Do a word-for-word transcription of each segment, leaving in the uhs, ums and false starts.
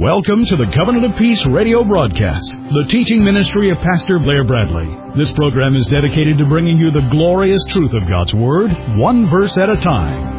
Welcome to the Covenant of Peace radio broadcast, the teaching ministry of Pastor Blair Bradley. This program is dedicated to bringing you the glorious truth of God's Word, one verse at a time.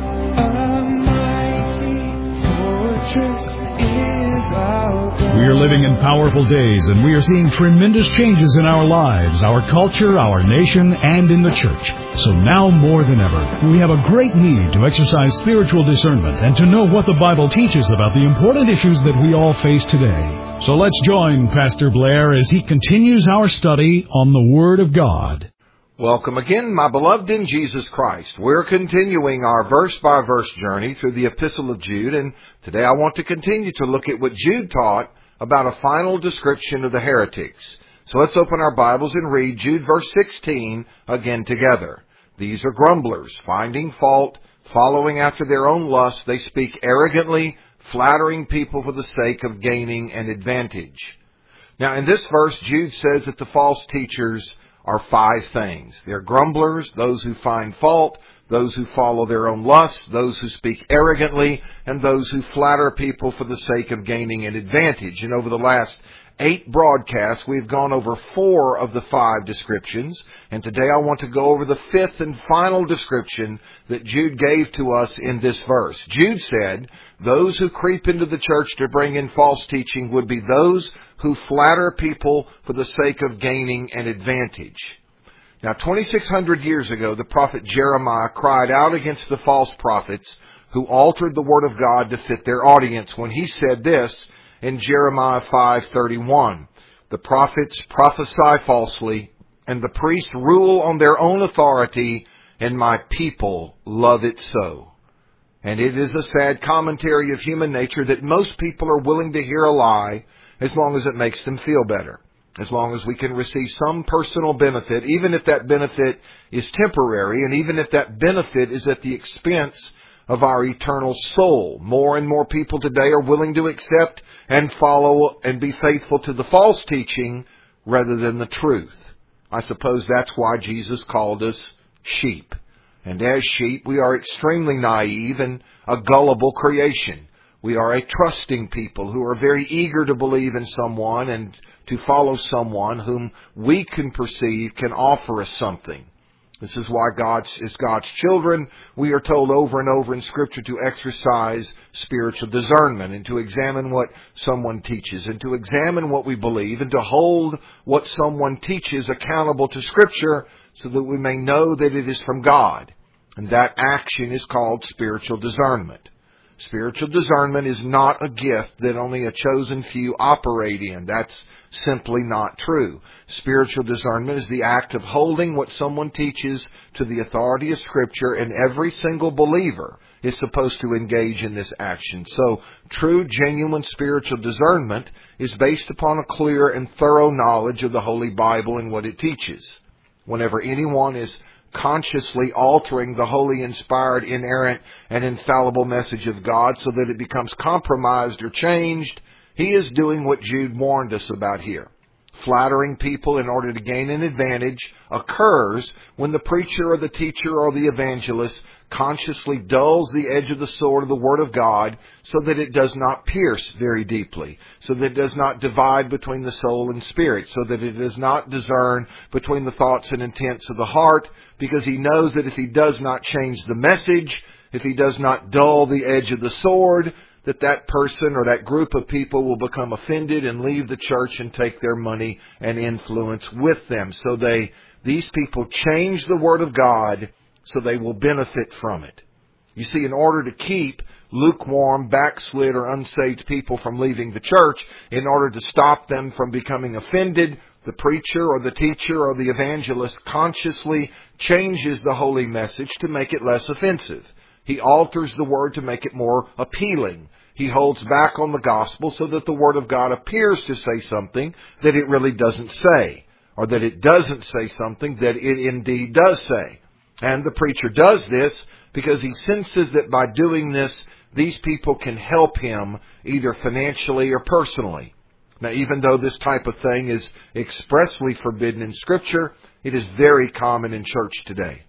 We are living in powerful days, and we are seeing tremendous changes in our lives, our culture, our nation, and in the church. So now more than ever, we have a great need to exercise spiritual discernment and to know what the Bible teaches about the important issues that we all face today. So let's join Pastor Blair as he continues our study on the Word of God. Welcome again, my beloved in Jesus Christ. We're continuing our verse-by-verse journey through the Epistle of Jude, and today I want to continue to look at what Jude taught about a final description of the heretics. So let's open our Bibles and read Jude verse sixteen again together. These are grumblers, finding fault, following after their own lusts. They speak arrogantly, flattering people for the sake of gaining an advantage. Now in this verse, Jude says that the false teachers are five things. They're grumblers, those who find fault, those who follow their own lusts, those who speak arrogantly, and those who flatter people for the sake of gaining an advantage. And over the last eight broadcasts, we've gone over four of the five descriptions, and today I want to go over the fifth and final description that Jude gave to us in this verse. Jude said, those who creep into the church to bring in false teaching would be those who flatter people for the sake of gaining an advantage. Now, twenty-six hundred years ago, the prophet Jeremiah cried out against the false prophets who altered the Word of God to fit their audience when he said this in Jeremiah five thirty-one. The prophets prophesy falsely, and the priests rule on their own authority, and my people love it so. And it is a sad commentary of human nature that most people are willing to hear a lie as long as it makes them feel better. As long as we can receive some personal benefit, even if that benefit is temporary, and even if that benefit is at the expense of our eternal soul. More and more people today are willing to accept and follow and be faithful to the false teaching rather than the truth. I suppose that's why Jesus called us sheep. And as sheep, we are extremely naive and a gullible creation. We are a trusting people who are very eager to believe in someone and to follow someone whom we can perceive can offer us something. This is why God's, as God's children, we are told over and over in Scripture to exercise spiritual discernment and to examine what someone teaches and to examine what we believe and to hold what someone teaches accountable to Scripture so that we may know that it is from God. And that action is called spiritual discernment. Spiritual discernment is not a gift that only a chosen few operate in. That's simply not true. Spiritual discernment is the act of holding what someone teaches to the authority of Scripture, and every single believer is supposed to engage in this action. So, true, genuine spiritual discernment is based upon a clear and thorough knowledge of the Holy Bible and what it teaches. Whenever anyone is consciously altering the holy, inspired, inerrant, and infallible message of God so that it becomes compromised or changed, he is doing what Jude warned us about here. Flattering people in order to gain an advantage occurs when the preacher or the teacher or the evangelist consciously dulls the edge of the sword of the Word of God so that it does not pierce very deeply, so that it does not divide between the soul and spirit, so that it does not discern between the thoughts and intents of the heart, because he knows that if he does not change the message, if he does not dull the edge of the sword, that that person or that group of people will become offended and leave the church and take their money and influence with them. So they, these people change the Word of God so they will benefit from it. You see, in order to keep lukewarm, backslid, or unsaved people from leaving the church, in order to stop them from becoming offended, the preacher or the teacher or the evangelist consciously changes the holy message to make it less offensive. He alters the Word to make it more appealing. He holds back on the gospel so that the Word of God appears to say something that it really doesn't say, or that it doesn't say something that it indeed does say. And the preacher does this because he senses that by doing this, these people can help him either financially or personally. Now, even though this type of thing is expressly forbidden in Scripture, it is very common in church today.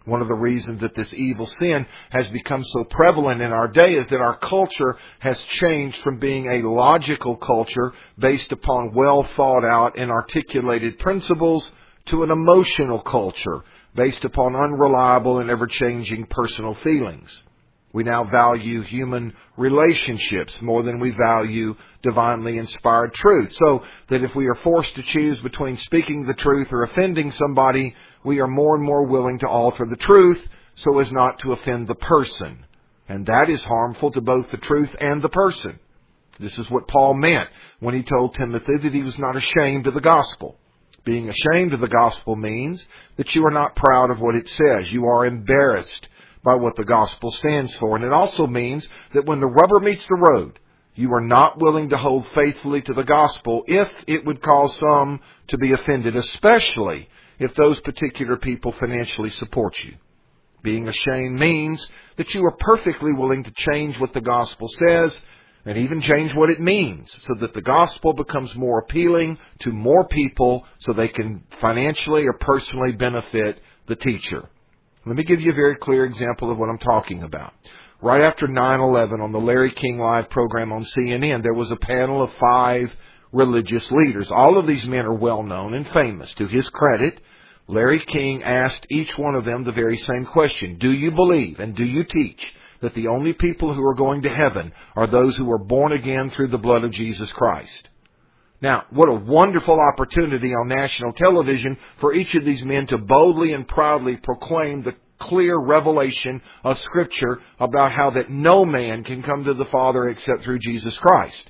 One of the reasons that this evil sin has become so prevalent in our day is that our culture has changed from being a logical culture based upon well thought out and articulated principles to an emotional culture based upon unreliable and ever-changing personal feelings. We now value human relationships more than we value divinely inspired truth. So that if we are forced to choose between speaking the truth or offending somebody, we are more and more willing to alter the truth so as not to offend the person. And that is harmful to both the truth and the person. This is what Paul meant when he told Timothy that he was not ashamed of the gospel. Being ashamed of the gospel means that you are not proud of what it says. You are embarrassed by what the gospel stands for. And it also means that when the rubber meets the road, you are not willing to hold faithfully to the gospel if it would cause some to be offended, especially if those particular people financially support you. Being ashamed means that you are perfectly willing to change what the gospel says and even change what it means so that the gospel becomes more appealing to more people so they can financially or personally benefit the teacher. Let me give you a very clear example of what I'm talking about. Right after nine eleven on the Larry King Live program on C N N, there was a panel of five religious leaders. All of these men are well known and famous. To his credit, Larry King asked each one of them the very same question. Do you believe and do you teach that the only people who are going to heaven are those who are born again through the blood of Jesus Christ? Now, what a wonderful opportunity on national television for each of these men to boldly and proudly proclaim the clear revelation of Scripture about how that no man can come to the Father except through Jesus Christ.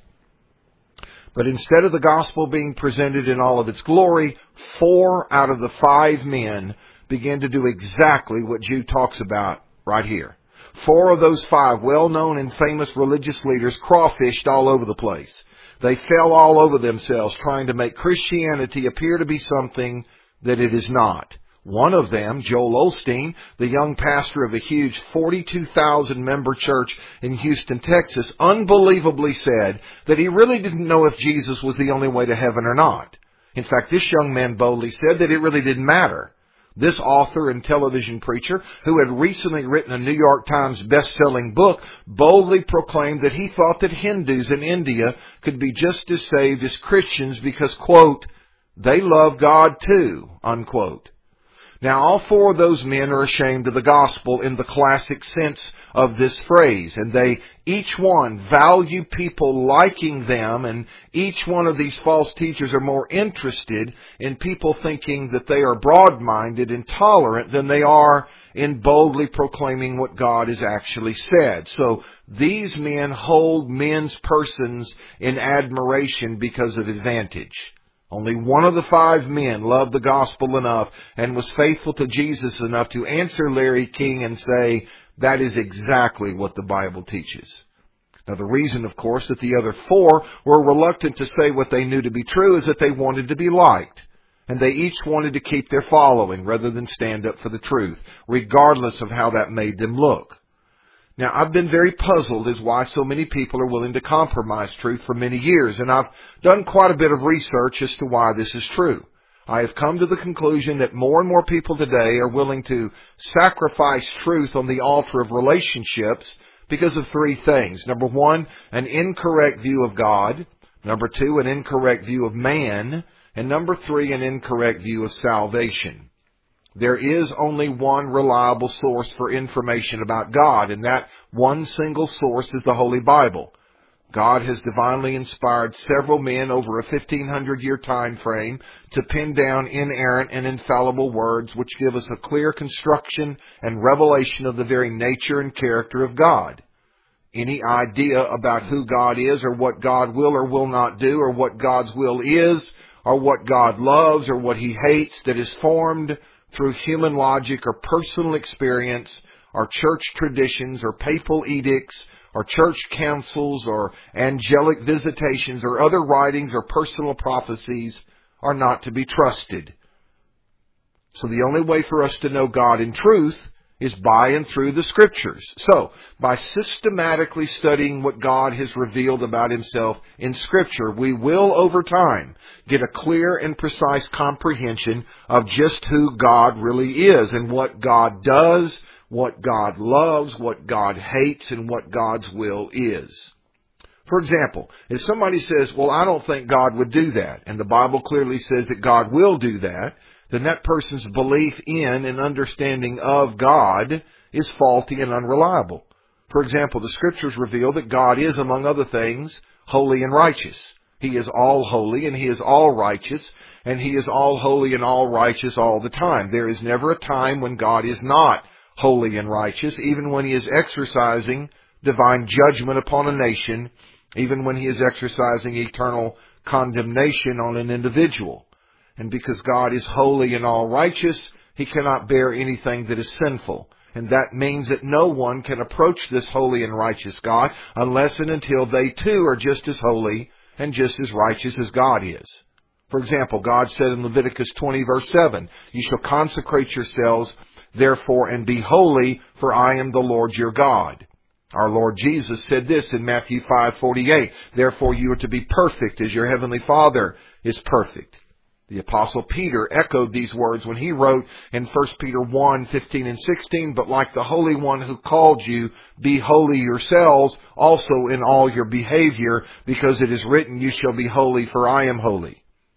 But instead of the gospel being presented in all of its glory, four out of the five men began to do exactly what Jude talks about right here. Four of those five well-known and famous religious leaders crawfished all over the place. They fell all over themselves trying to make Christianity appear to be something that it is not. One of them, Joel Osteen, the young pastor of a huge forty-two thousand member church in Houston, Texas, unbelievably said that he really didn't know if Jesus was the only way to heaven or not. In fact, this young man boldly said that it really didn't matter. This author and television preacher, who had recently written a New York Times best-selling book, boldly proclaimed that he thought that Hindus in India could be just as saved as Christians because, quote, they love God too, unquote. Now, all four of those men are ashamed of the gospel in the classic sense of this phrase, and they each one value people liking them, and each one of these false teachers are more interested in people thinking that they are broad-minded and tolerant than they are in boldly proclaiming what God has actually said. So these men hold men's persons in admiration because of advantage. Only one of the five men loved the gospel enough and was faithful to Jesus enough to answer Larry King and say, that is exactly what the Bible teaches. Now, the reason, of course, that the other four were reluctant to say what they knew to be true is that they wanted to be liked. And they each wanted to keep their following rather than stand up for the truth, regardless of how that made them look. Now, I've been very puzzled as why so many people are willing to compromise truth for many years, and I've done quite a bit of research as to why this is true. I have come to the conclusion that more and more people today are willing to sacrifice truth on the altar of relationships because of three things. Number one, an incorrect view of God. Number two, an incorrect view of man. And number three, an incorrect view of salvation. There is only one reliable source for information about God, and that one single source is the Holy Bible. God has divinely inspired several men over a fifteen hundred year time frame to pin down inerrant and infallible words which give us a clear construction and revelation of the very nature and character of God. Any idea about who God is or what God will or will not do or what God's will is or what God loves or what He hates that is formed through human logic or personal experience or church traditions or papal edicts or church councils or angelic visitations or other writings or personal prophecies are not to be trusted. So the only way for us to know God in truth is by and through the Scriptures. So, by systematically studying what God has revealed about Himself in Scripture, we will, over time, get a clear and precise comprehension of just who God really is and what God does, what God loves, what God hates, and what God's will is. For example, if somebody says, well, I don't think God would do that, and the Bible clearly says that God will do that, then that person's belief in and understanding of God is faulty and unreliable. For example, the Scriptures reveal that God is, among other things, holy and righteous. He is all holy and He is all righteous, and He is all holy and all righteous all the time. There is never a time when God is not holy and righteous, even when He is exercising divine judgment upon a nation, even when He is exercising eternal condemnation on an individual. And because God is holy and all righteous, He cannot bear anything that is sinful. And that means that no one can approach this holy and righteous God unless and until they too are just as holy and just as righteous as God is. For example, God said in Leviticus twenty verse seven, "You shall consecrate yourselves, therefore, and be holy, for I am the Lord your God." Our Lord Jesus said this in Matthew five forty-eight, "Therefore you are to be perfect as your heavenly Father is perfect." The Apostle Peter echoed these words when he wrote in First Peter one fifteen and sixteen, "But like the Holy One who called you, be holy yourselves also in all your behavior, because it is written, you shall be holy, for I am holy."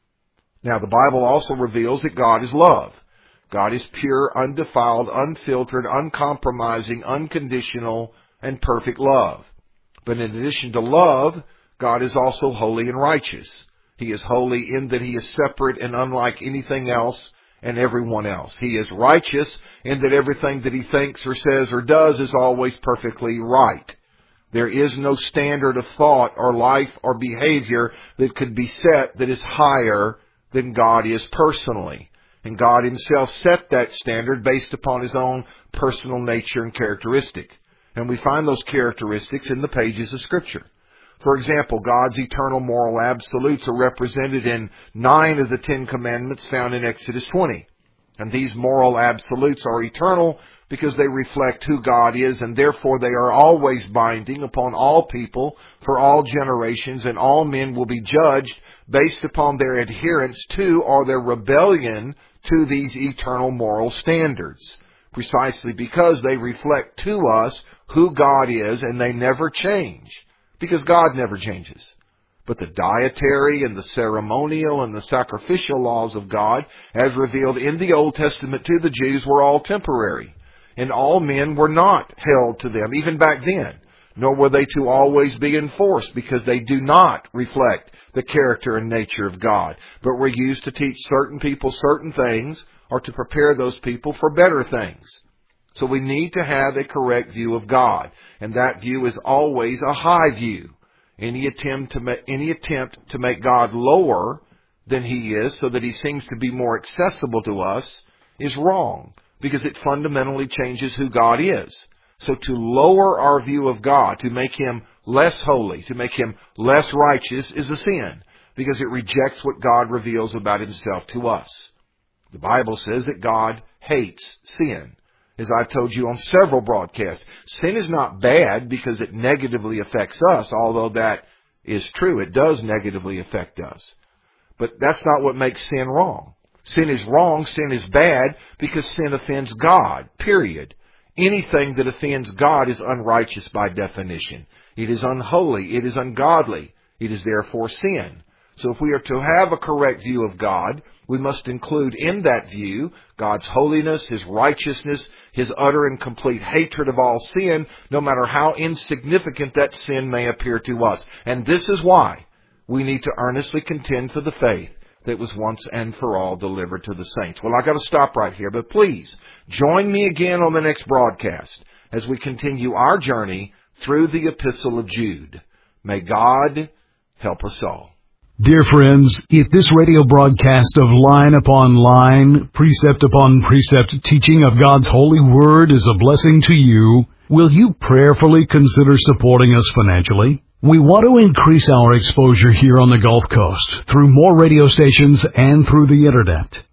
Now the Bible also reveals that God is love. God is pure, undefiled, unfiltered, uncompromising, unconditional, and perfect love. But in addition to love, God is also holy and righteous. He is holy in that He is separate and unlike anything else and everyone else. He is righteous in that everything that He thinks or says or does is always perfectly right. There is no standard of thought or life or behavior that could be set that is higher than God is personally. And God Himself set that standard based upon His own personal nature and characteristic. And we find those characteristics in the pages of Scripture. For example, God's eternal moral absolutes are represented in nine of the Ten Commandments found in Exodus twenty. And these moral absolutes are eternal because they reflect who God is, and therefore they are always binding upon all people for all generations, and all men will be judged based upon their adherence to or their rebellion to these eternal moral standards, precisely because they reflect to us who God is, and they never change. Because God never changes. But the dietary and the ceremonial and the sacrificial laws of God, as revealed in the Old Testament to the Jews, were all temporary. And all men were not held to them, even back then. Nor were they to always be enforced, because they do not reflect the character and nature of God, but were used to teach certain people certain things, or to prepare those people for better things. So we need to have a correct view of God, and that view is always a high view. Any attempt to make, any attempt to make God lower than He is, so that He seems to be more accessible to us, is wrong, because it fundamentally changes who God is. So to lower our view of God, to make Him less holy, to make Him less righteous, is a sin, because it rejects what God reveals about Himself to us. The Bible says that God hates sin. As I've told you on several broadcasts, sin is not bad because it negatively affects us, although that is true. It does negatively affect us. But that's not what makes sin wrong. Sin is wrong, sin is bad, because sin offends God, period. Anything that offends God is unrighteous by definition. It is unholy. It is ungodly. It is therefore sin. So if we are to have a correct view of God, we must include in that view God's holiness, His righteousness, His utter and complete hatred of all sin, no matter how insignificant that sin may appear to us. And this is why we need to earnestly contend for the faith that was once and for all delivered to the saints. Well, I've got to stop right here, but please join me again on the next broadcast as we continue our journey through the Epistle of Jude. May God help us all. Dear friends, if this radio broadcast of line upon line, precept upon precept teaching of God's holy word is a blessing to you, will you prayerfully consider supporting us financially? We want to increase our exposure here on the Gulf Coast through more radio stations and through the Internet.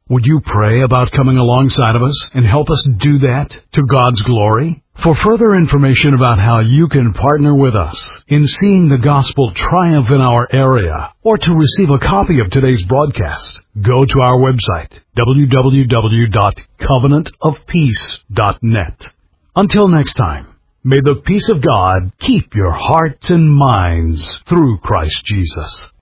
Would you pray about coming alongside of us and help us do that to God's glory? For further information about how you can partner with us in seeing the gospel triumph in our area, or to receive a copy of today's broadcast, go to our website, w w w dot covenant of peace dot net. Until next time, may the peace of God keep your hearts and minds through Christ Jesus.